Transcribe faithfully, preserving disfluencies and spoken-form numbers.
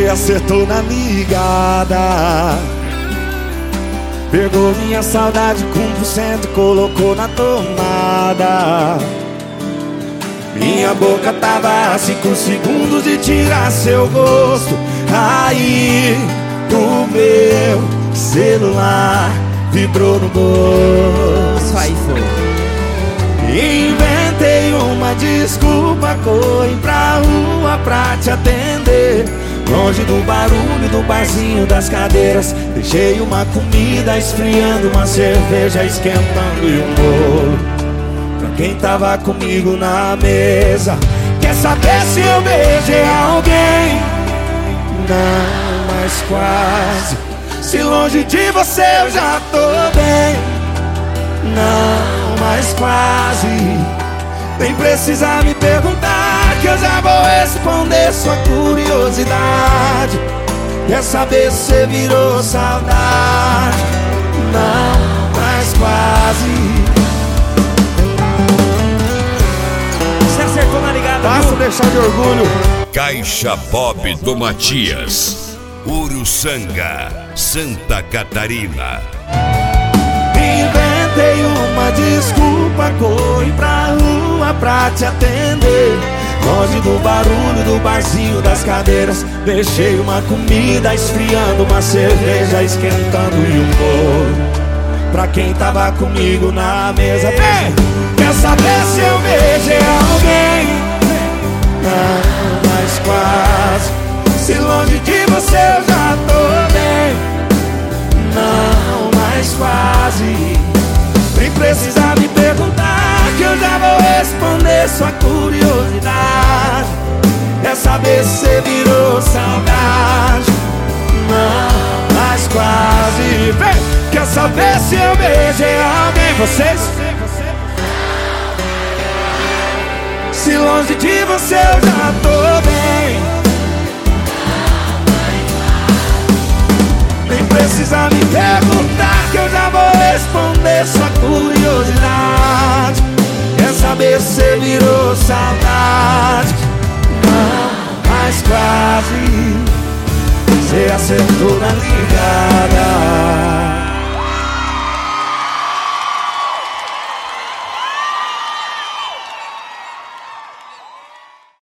acertou na ligada. Pegou minha saudade com um por cento e colocou na tomada. Minha boca tava a cinco segundos de tirar seu gosto. Aí o meu celular vibrou no bolso. Aí foi. Inventei uma desculpa, corri pra rua pra te atender. Longe do barulho do barzinho das cadeiras. Deixei uma comida esfriando, uma cerveja esquentando e um bolo pra quem tava comigo na mesa. Quer saber se eu beijei alguém? Não, mas quase. Se longe de você eu já tô bem. Não, mas quase. Nem precisa me perguntar, que eu já vou responder sua curiosidade. Quer saber se você virou saudade? Não, mas quase. Você acertou na ligada, Basta deixar de orgulho. Caixa Bob do Matias, Uruçanga, Santa Catarina. Inventei uma desculpa, corri pra rua pra te atender. Longe do barulho do barzinho das cadeiras. Deixei uma comida esfriando, uma cerveja esquentando e um bolo pra quem tava comigo na mesa. Vem! Quer saber se eu beijei alguém? Não, mas quase. Se longe de você eu já tô bem. Não, mas quase. Nem precisa me perguntar, que eu já vou responder sua curiosidade. Quer saber se você virou saudade? Não, mas quase. Vem! Quer saber se eu beijei alguém? Vocês? Se longe de você eu já tô bem. Nem precisa me perguntar, que eu já vou responder sua curiosidade. Quer saber se você virou saudade? Não, mas quase. Você acertou na ligada.